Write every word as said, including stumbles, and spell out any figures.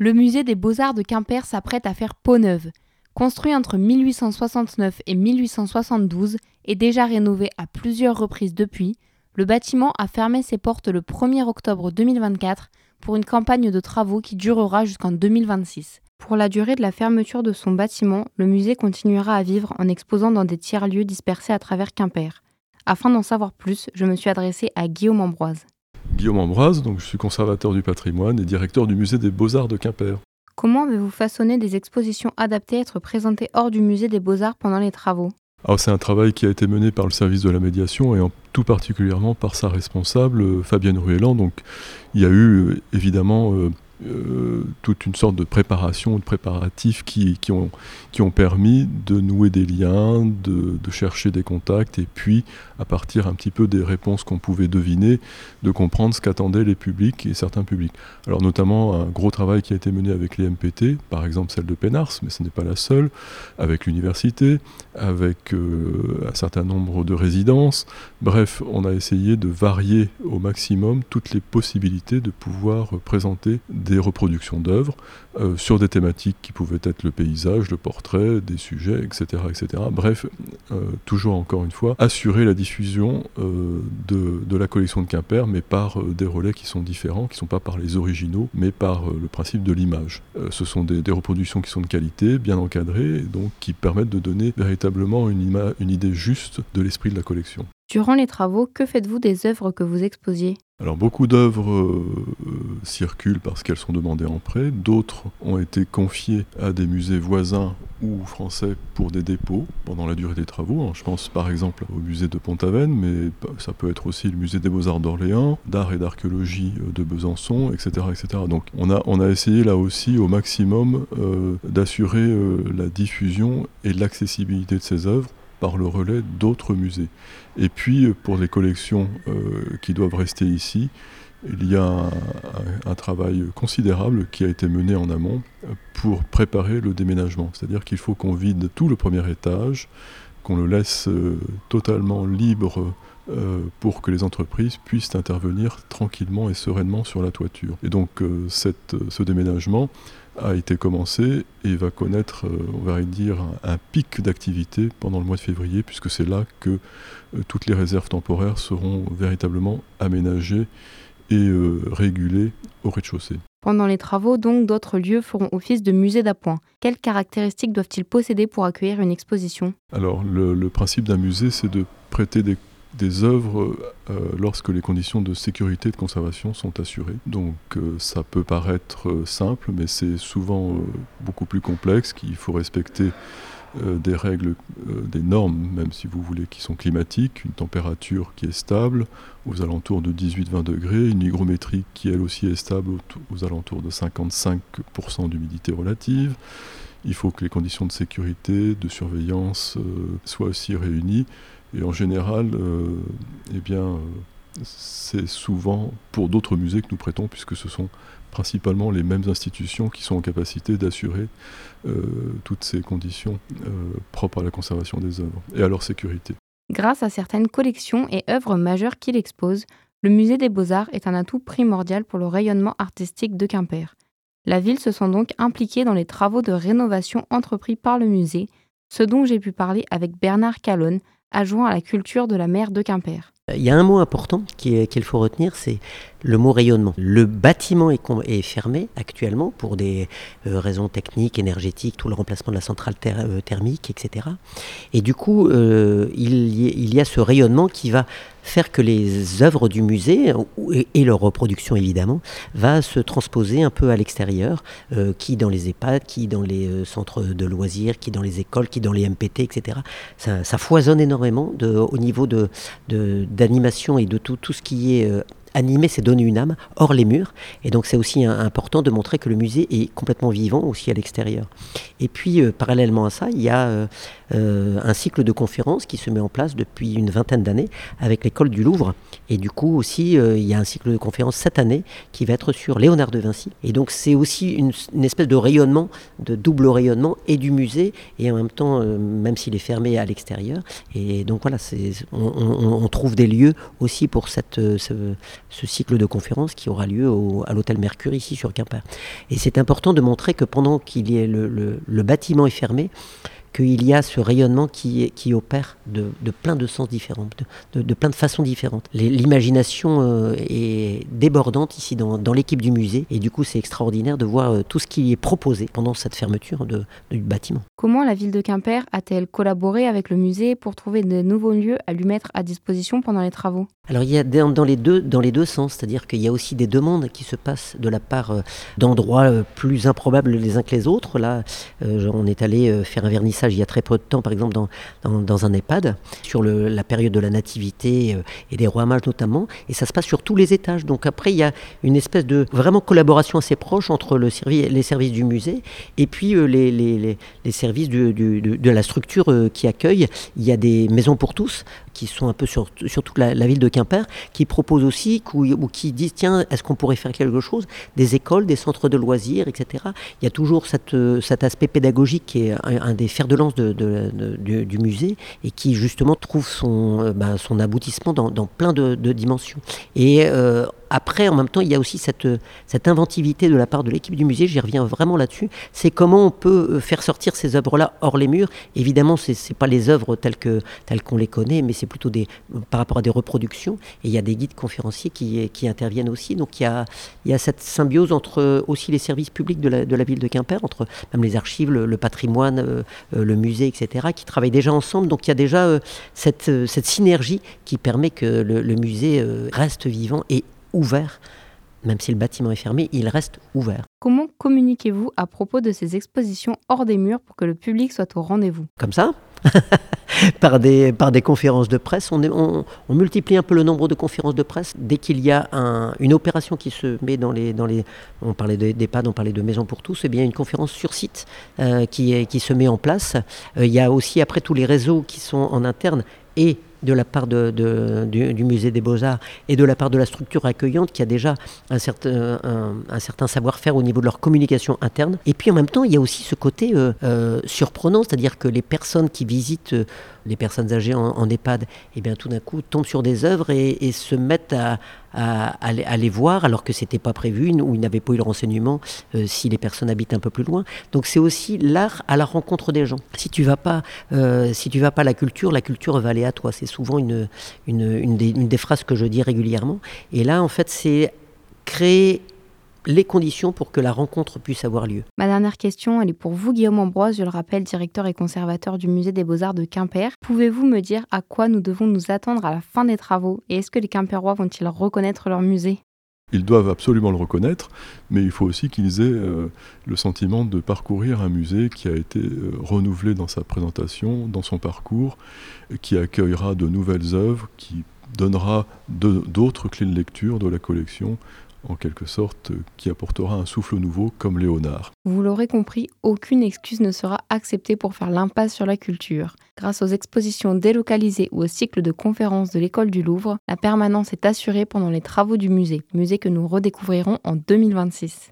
Le musée des Beaux-Arts de Quimper s'apprête à faire peau neuve. Construit entre mille huit cent soixante-neuf et mille huit cent soixante-douze et déjà rénové à plusieurs reprises depuis, le bâtiment a fermé ses portes le premier octobre deux mille vingt-quatre pour une campagne de travaux qui durera jusqu'en deux mille vingt-six. Pour la durée de la fermeture de son bâtiment, le musée continuera à vivre en exposant dans des tiers-lieux dispersés à travers Quimper. Afin d'en savoir plus, je me suis adressée à Guillaume Ambroise. Guillaume Ambroise, donc je suis conservateur du patrimoine et directeur du musée des Beaux-Arts de Quimper. Comment avez-vous façonné des expositions adaptées à être présentées hors du musée des Beaux-Arts pendant les travaux ? Alors c'est un travail qui a été mené par le service de la médiation et en tout particulièrement par sa responsable Fabienne Ruelland. Donc il y a eu évidemment euh, euh, toute une sorte de préparation, de préparatifs qui, qui, ont, qui ont permis de nouer des liens, de, de chercher des contacts et puis à partir un petit peu des réponses qu'on pouvait deviner, de comprendre ce qu'attendaient les publics et certains publics. Alors notamment un gros travail qui a été mené avec les M P T, par exemple celle de Pénars, mais ce n'est pas la seule, avec l'université, avec euh, un certain nombre de résidences. Bref, on a essayé de varier au maximum toutes les possibilités de pouvoir présenter des reproductions d'œuvres euh, sur des thématiques qui pouvaient être le paysage, le portrait, des sujets, et cetera et cetera. Bref, euh, toujours encore une fois, assurer la diffusion euh, de, de la collection de Quimper, mais par euh, des relais qui sont différents, qui ne sont pas par les originaux, mais par euh, le principe de l'image. Euh, ce sont des, des reproductions qui sont de qualité, bien encadrées, et donc qui permettent de donner véritablement une, ima- une idée juste de l'esprit de la collection. Durant les travaux, que faites-vous des œuvres que vous exposiez ? Alors beaucoup d'œuvres euh, circulent parce qu'elles sont demandées en prêt, d'autres ont été confiées à des musées voisins ou français pour des dépôts pendant la durée des travaux. Je pense par exemple au musée de Pont-Aven, mais ça peut être aussi le musée des Beaux-Arts d'Orléans, d'art et d'archéologie de Besançon, et cetera et cetera. Donc on a, on a essayé là aussi au maximum euh, d'assurer euh, la diffusion et l'accessibilité de ces œuvres par le relais d'autres musées. Et puis, pour les collections euh, qui doivent rester ici, il y a un, un, un travail considérable qui a été mené en amont pour préparer le déménagement. C'est-à-dire qu'il faut qu'on vide tout le premier étage, qu'on le laisse euh, totalement libre euh, pour que les entreprises puissent intervenir tranquillement et sereinement sur la toiture. Et donc, euh, cette, ce déménagement a été commencé et va connaître, euh, on va dire, un, un pic d'activité pendant le mois de février, puisque c'est là que euh, toutes les réserves temporaires seront véritablement aménagées et euh, régulées au rez-de-chaussée. Pendant les travaux, donc, d'autres lieux feront office de musée d'appoint. Quelles caractéristiques doivent-ils posséder pour accueillir une exposition ? Alors, le, le principe d'un musée, c'est de prêter des des œuvres euh, lorsque les conditions de sécurité et de conservation sont assurées. Donc euh, ça peut paraître euh, simple, mais c'est souvent euh, beaucoup plus complexe, qu'il faut respecter euh, des règles, euh, des normes, même si vous voulez, qui sont climatiques, une température qui est stable, aux alentours de dix-huit à vingt degrés, une hygrométrie qui elle aussi est stable aux, aux alentours de cinquante-cinq pour cent d'humidité relative. Il faut que les conditions de sécurité, de surveillance euh, soient aussi réunies. Et en général, euh, eh bien, euh, c'est souvent pour d'autres musées que nous prêtons, puisque ce sont principalement les mêmes institutions qui sont en capacité d'assurer euh, toutes ces conditions euh, propres à la conservation des œuvres et à leur sécurité. Grâce à certaines collections et œuvres majeures qu'il expose, le musée des Beaux-Arts est un atout primordial pour le rayonnement artistique de Quimper. La ville se sent donc impliquée dans les travaux de rénovation entrepris par le musée, ce dont j'ai pu parler avec Bernard Calonne, adjoint à la culture de la maire de Quimper. Il y a un mot important qu'il faut retenir, c'est le mot rayonnement. Le bâtiment est, est fermé actuellement pour des euh, raisons techniques, énergétiques, tout le remplacement de la centrale ter- euh, thermique, et cetera. Et du coup, euh, il, y, il y a ce rayonnement qui va faire que les œuvres du musée, et, et leur reproduction évidemment, va se transposer un peu à l'extérieur, euh, qui dans les EHPAD, qui dans les euh, centres de loisirs, qui dans les écoles, qui dans les M P T, et cetera. Ça, ça foisonne énormément de, au niveau de, de, d'animation et de tout, tout ce qui est... Euh, animer, c'est donner une âme hors les murs, et donc c'est aussi un, important de montrer que le musée est complètement vivant aussi à l'extérieur. Et puis euh, parallèlement à ça, il y a euh, euh, un cycle de conférences qui se met en place depuis une vingtaine d'années avec l'école du Louvre, et du coup aussi euh, il y a un cycle de conférences cette année qui va être sur Léonard de Vinci, et donc c'est aussi une, une espèce de rayonnement, de double rayonnement et du musée, et en même temps, euh, même s'il est fermé à l'extérieur, et donc voilà, c'est, on, on, on trouve des lieux aussi pour cette, ce, ce cycle de conférences qui aura lieu au, à l'hôtel Mercure ici sur Quimper. Et c'est important de montrer que pendant qu'il y ait le, le, le bâtiment est fermé, qu'il y a ce rayonnement qui, qui opère de, de plein de sens différents, de, de, de plein de façons différentes. Les, l'imagination euh, est débordante ici dans, dans l'équipe du musée, et du coup c'est extraordinaire de voir euh, tout ce qui est proposé pendant cette fermeture de, du bâtiment. Comment la ville de Quimper a-t-elle collaboré avec le musée pour trouver de nouveaux lieux à lui mettre à disposition pendant les travaux ? Alors il y a dans, dans, les deux, dans les deux sens, c'est-à-dire qu'il y a aussi des demandes qui se passent de la part euh, d'endroits euh, plus improbables les uns que les autres. Là, euh, on est allé euh, faire un vernissage il y a très peu de temps, par exemple dans, dans, dans un EHPAD, sur le, la période de la nativité euh, et des rois mages notamment, et ça se passe sur tous les étages. Donc après, il y a une espèce de vraiment collaboration assez proche entre le servi- les services du musée et puis euh, les, les, les, les services du, du, de, de la structure euh, qui accueille. Il y a des maisons pour tous qui sont un peu sur, sur toute la, la ville de Quimper, qui proposent aussi, ou, ou qui disent, tiens, est-ce qu'on pourrait faire quelque chose ? Des écoles, des centres de loisirs, et cetera. Il y a toujours cette, cet aspect pédagogique qui est un, un des fers de lance de, de, de, de, du musée, et qui justement trouve son, ben, son aboutissement dans, dans plein de, de dimensions. Et euh, après, en même temps, il y a aussi cette, cette inventivité de la part de l'équipe du musée, j'y reviens vraiment là-dessus, c'est comment on peut faire sortir ces œuvres-là hors les murs. Évidemment, ce n'est pas les œuvres telles, que, telles qu'on les connaît, mais c'est plutôt des, par rapport à des reproductions. Et il y a des guides conférenciers qui, qui interviennent aussi. Donc il y, a, il y a cette symbiose entre aussi les services publics de la, de la ville de Quimper, entre même les archives, le, le patrimoine, euh, le musée, et cetera, qui travaillent déjà ensemble. Donc il y a déjà euh, cette, cette synergie qui permet que le, le musée euh, reste vivant et ouvert. Même si le bâtiment est fermé, il reste ouvert. Comment communiquez-vous à propos de ces expositions hors des murs pour que le public soit au rendez-vous ? Comme ça par, des, par des conférences de presse. On, est, on, on multiplie un peu le nombre de conférences de presse. Dès qu'il y a un, une opération qui se met dans les... Dans les on parlait d'EHPAD, on parlait de Maison pour tous, et bien une conférence sur site euh, qui, est, qui se met en place. Euh, il y a aussi après tous les réseaux qui sont en interne et de la part de, de, du, du musée des Beaux-Arts et de la part de la structure accueillante qui a déjà un certain, un, un certain savoir-faire au niveau de leur communication interne. Et puis en même temps, il y a aussi ce côté euh, euh, surprenant, c'est-à-dire que les personnes qui visitent, euh, les personnes âgées en, en EHPAD, eh bien, tout d'un coup tombent sur des œuvres et, et se mettent à, à, à, les, à les voir alors que ce n'était pas prévu ou ils n'avaient pas eu le renseignement euh, si les personnes habitent un peu plus loin. Donc c'est aussi l'art à la rencontre des gens. Si tu vas pas, euh, si tu vas pas à la culture, la culture va aller à toi. C'est souvent une, une, une, des, une des phrases que je dis régulièrement. Et là, en fait, c'est créer les conditions pour que la rencontre puisse avoir lieu. Ma dernière question, elle est pour vous, Guillaume Ambroise, je le rappelle, directeur et conservateur du musée des Beaux-Arts de Quimper. Pouvez-vous me dire à quoi nous devons nous attendre à la fin des travaux et est-ce que les Quimperois vont-ils reconnaître leur musée ? Ils doivent absolument le reconnaître, mais il faut aussi qu'ils aient euh, le sentiment de parcourir un musée qui a été euh, renouvelé dans sa présentation, dans son parcours, qui accueillera de nouvelles œuvres, qui donnera de, d'autres clés de lecture de la collection, en quelque sorte, euh, qui apportera un souffle nouveau comme Léonard. Vous l'aurez compris, aucune excuse ne sera acceptée pour faire l'impasse sur la culture. Grâce aux expositions délocalisées ou au cycle de conférences de l'École du Louvre, la permanence est assurée pendant les travaux du musée, musée que nous redécouvrirons en deux mille vingt-six.